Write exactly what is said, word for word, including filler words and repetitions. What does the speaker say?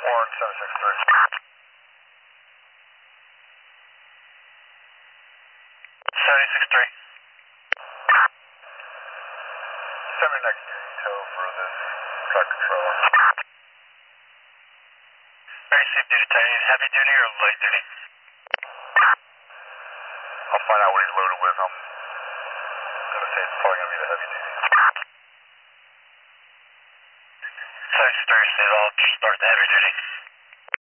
Warren seven six three. seven six three. Send me next detail for this truck control. Very safe duty, Tiny. Heavy duty or light duty? I'll find out what he's loaded with. I'm gonna say it's probably gonna be the heavy duty. seven six three, I'll start the heavy duty.